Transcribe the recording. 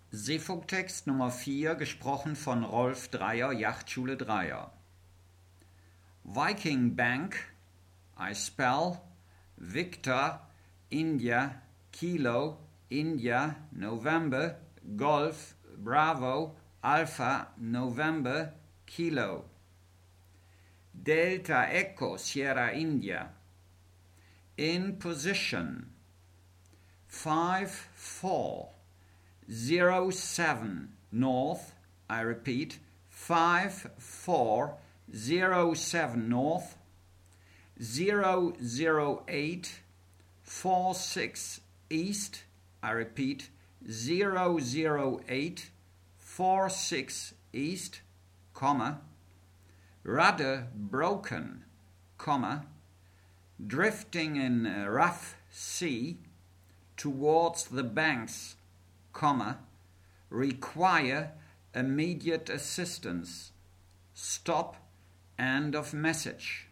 Seefunktext Nummer 4, gesprochen von Rolf Dreier, Yachtschule Dreier. Viking Bank, I spell Victor, India, Kilo, India, November, Golf, Bravo, Alpha, November, Kilo. Delta Echo, Sierra India. In position 5407 north, I repeat, 5407 north, 00846 east, I repeat, 00846 east, comma, rudder broken, comma, drifting in a rough sea towards the banks, comma, require immediate assistance. Stop. End of message.